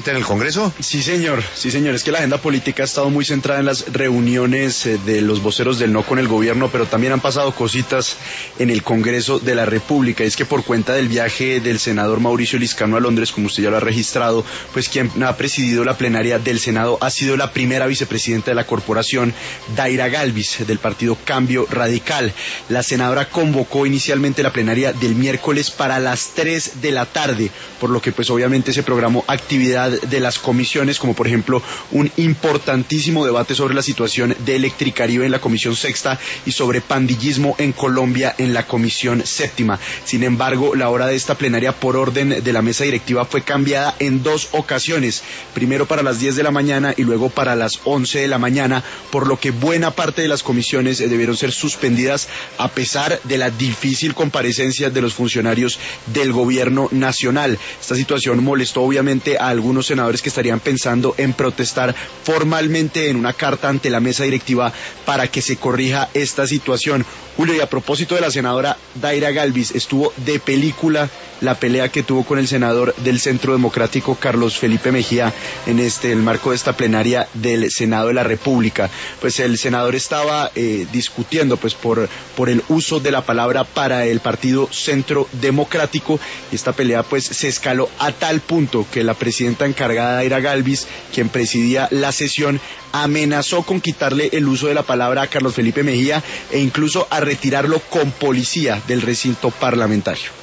en el Congreso? Sí, señor. Es que la agenda política ha estado muy centrada en las reuniones de los voceros del no con el gobierno, pero también han pasado cositas en el Congreso de la República. Es que por cuenta del viaje del senador Mauricio Liscano a Londres, como usted ya lo ha registrado, pues quien ha presidido la plenaria del Senado ha sido la primera vicepresidenta de la corporación, Daira Galvis, del partido Cambio Radical. La senadora convocó inicialmente la plenaria del miércoles para las 3 de la tarde, por lo que pues obviamente se programó actividad de las comisiones, como por ejemplo un importantísimo debate sobre la situación de Electricaribe en la Comisión Sexta y sobre pandillismo en Colombia en la Comisión Séptima. Sin embargo, la hora de esta plenaria por orden de la mesa directiva fue cambiada en 2 ocasiones, primero para las 10 de la mañana y luego para las 11 de la mañana, por lo que buena parte de las comisiones debieron ser suspendidas a pesar de la difícil comparecencia de los funcionarios del gobierno nacional. Esta situación molestó obviamente a algunos senadores que estarían pensando en protestar formalmente en una carta ante la mesa directiva para que se corrija esta situación. Julio, y a propósito de la senadora Daira Galvis, estuvo de película la pelea que tuvo con el senador del Centro Democrático, Carlos Felipe Mejía, en el marco de esta plenaria del Senado de la República. Pues el senador estaba discutiendo pues por el uso de la palabra para el partido Centro Democrático, y esta pelea pues se escaló a tal punto que la presidenta encargada, Daira Galvis, quien presidía la sesión, amenazó con quitarle el uso de la palabra a Carlos Felipe Mejía e incluso a retirarlo con policía del recinto parlamentario.